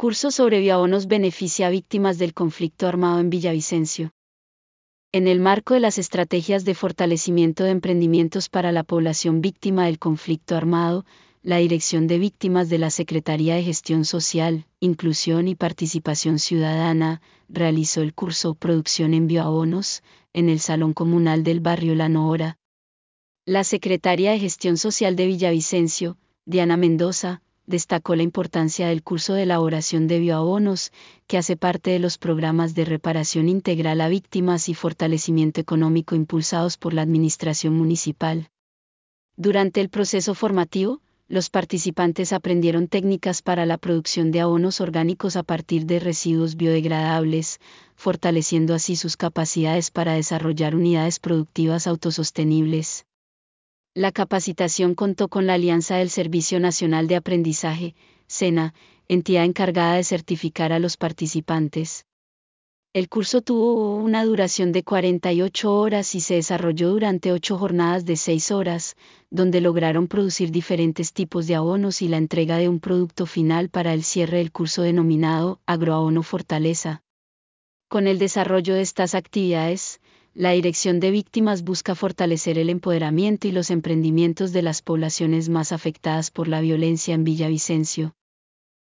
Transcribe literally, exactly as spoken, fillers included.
Curso sobre bioabonos beneficia a víctimas del conflicto armado en Villavicencio. En el marco de las estrategias de fortalecimiento de emprendimientos para la población víctima del conflicto armado, la Dirección de Víctimas de la Secretaría de Gestión Social, Inclusión y Participación Ciudadana, realizó el curso Producción en Bioabonos, en el Salón Comunal del Barrio La Nohora. La Secretaria de Gestión Social de Villavicencio, Diana Mendoza, destacó la importancia del curso de elaboración de bioabonos, que hace parte de los programas de reparación integral a víctimas y fortalecimiento económico impulsados por la Administración Municipal. Durante el proceso formativo, los participantes aprendieron técnicas para la producción de abonos orgánicos a partir de residuos biodegradables, fortaleciendo así sus capacidades para desarrollar unidades productivas autosostenibles. La capacitación contó con la alianza del Servicio Nacional de Aprendizaje, SENA, entidad encargada de certificar a los participantes. El curso tuvo una duración de cuarenta y ocho horas y se desarrolló durante ocho jornadas de seis horas, donde lograron producir diferentes tipos de abonos y la entrega de un producto final para el cierre del curso denominado Agroabono Fortaleza. Con el desarrollo de estas actividades, la Dirección de Víctimas busca fortalecer el empoderamiento y los emprendimientos de las poblaciones más afectadas por la violencia en Villavicencio.